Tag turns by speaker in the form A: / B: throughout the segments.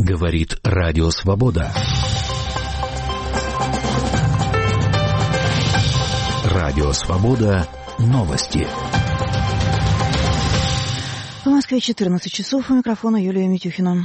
A: Говорит Радио Свобода. Радио Свобода. Новости.
B: В Москве 14 часов. У микрофона Юлия Митюхина.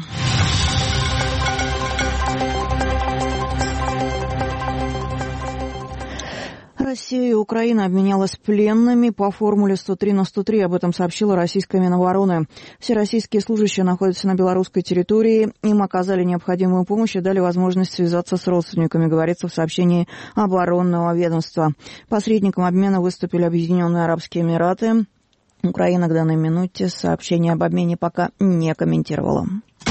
B: Россия и Украина обменялась пленными по формуле 103/103. Об этом сообщила российская Минобороны. Все российские служащие находятся на белорусской территории. Им оказали необходимую помощь и дали возможность связаться с родственниками, говорится в сообщении оборонного ведомства. Посредником обмена выступили Объединенные Арабские Эмираты. Украина к данной минуте сообщение об обмене пока не комментировала.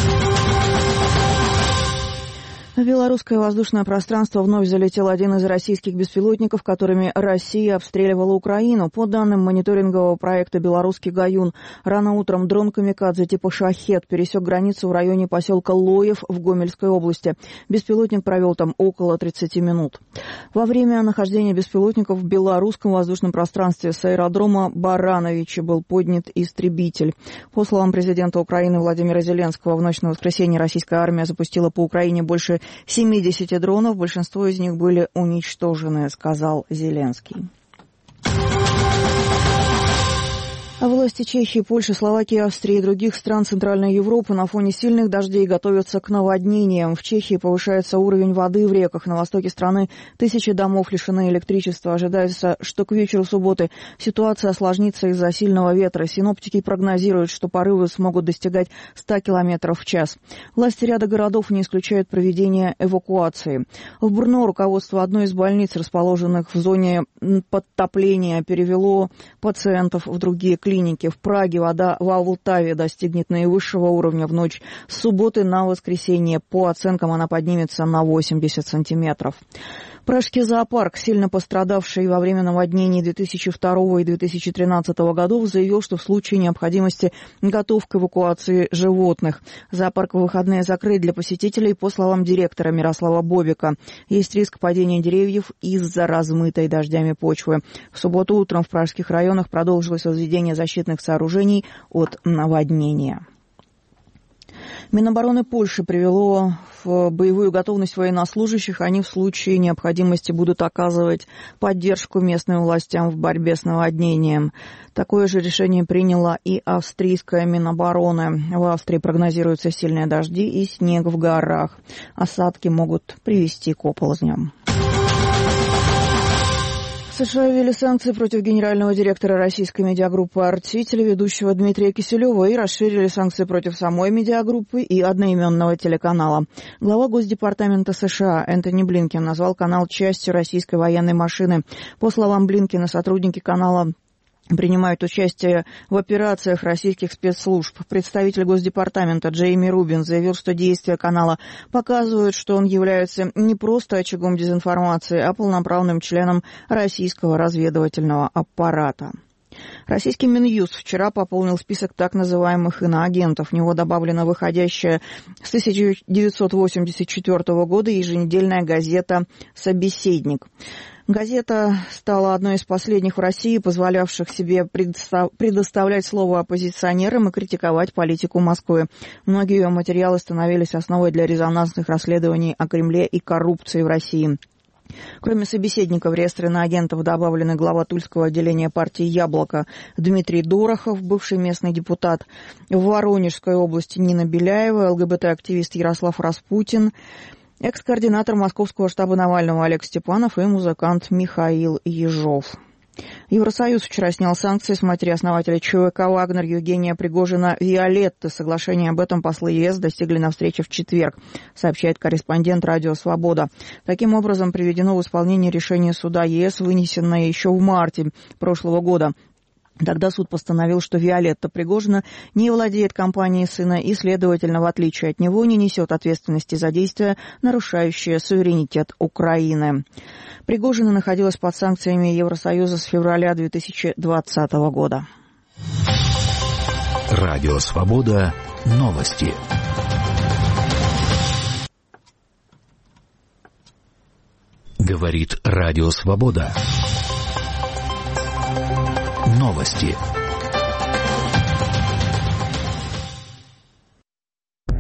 B: В белорусское воздушное пространство вновь залетел один из российских беспилотников, которыми Россия обстреливала Украину. По данным мониторингового проекта «Белорусский Гаюн», рано утром дрон «Камикадзе» типа «Шахед» пересек границу в районе поселка Лоев в Гомельской области. Беспилотник провел там около 30 минут. Во время нахождения беспилотников в белорусском воздушном пространстве с аэродрома Барановичи был поднят истребитель. По словам президента Украины Владимира Зеленского, в ночь на воскресенье российская армия запустила по Украине больше 70 дронов, большинство из них были уничтожены, сказал Зеленский. А власти Чехии, Польши, Словакии, Австрии и других стран Центральной Европы на фоне сильных дождей готовятся к наводнениям. В Чехии повышается уровень воды в реках. На востоке страны тысячи домов лишены электричества. Ожидается, что к вечеру субботы ситуация осложнится из-за сильного ветра. Синоптики прогнозируют, что порывы смогут достигать 100 км в час. Власти ряда городов не исключают проведение эвакуации. В Брно руководство одной из больниц, расположенных в зоне подтопления, перевело пациентов в другие клиники. В Праге вода в Алтаве достигнет наивысшего уровня в ночь с субботы на воскресенье. По оценкам она поднимется на 80 сантиметров. Пражский зоопарк, сильно пострадавший во время наводнений 2002 и 2013 годов, заявил, что в случае необходимости готов к эвакуации животных. Зоопарк в выходные закрыт для посетителей, по словам директора Мирослава Бобика. Есть риск падения деревьев из-за размытой дождями почвы. В субботу утром в пражских районах продолжилось возведение защитных сооружений от наводнения. Минобороны Польши привело в боевую готовность военнослужащих. Они в случае необходимости будут оказывать поддержку местным властям в борьбе с наводнением. Такое же решение приняла и австрийская Минобороны. В Австрии прогнозируются сильные дожди и снег в горах. Осадки могут привести к оползням. США ввели санкции против генерального директора российской медиагруппы «Арти», телеведущего Дмитрия Киселева, и расширили санкции против самой медиагруппы и одноименного телеканала. Глава Госдепартамента США Энтони Блинкен назвал канал частью российской военной машины. По словам Блинкена, сотрудники канала принимают участие в операциях российских спецслужб. Представитель Госдепартамента Джейми Рубин заявил, что действия канала показывают, что он является не просто очагом дезинформации, а полноправным членом российского разведывательного аппарата. Российский Минюст вчера пополнил список так называемых иноагентов. В него добавлена выходящая с 1984 года еженедельная газета «Собеседник». Газета стала одной из последних в России, позволявших себе предоставлять слово оппозиционерам и критиковать политику Москвы. Многие ее материалы становились основой для резонансных расследований о Кремле и коррупции в России. Кроме «Собеседника» в реестр иноагентов добавлены глава Тульского отделения партии «Яблоко» Дмитрий Дорохов, бывший местный депутат, в Воронежской области Нина Беляева, ЛГБТ-активист Ярослав Распутин, экс-координатор московского штаба Навального Олег Степанов и музыкант Михаил Ежов. Евросоюз вчера снял санкции с матери-основателя ЧВК «Вагнер» Евгения Пригожина Виолетты. Соглашение об этом послы ЕС достигли на встрече в четверг, сообщает корреспондент «Радио Свобода». Таким образом, приведено в исполнение решение суда ЕС, вынесенное еще в марте прошлого года. Тогда суд постановил, что Виолетта Пригожина не владеет компанией сына и, следовательно, в отличие от него, не несет ответственности за действия, нарушающие суверенитет Украины. Пригожина находилась под санкциями Евросоюза с февраля 2020 года.
A: Радио Свобода. Новости. Говорит Радио Свобода. Новости.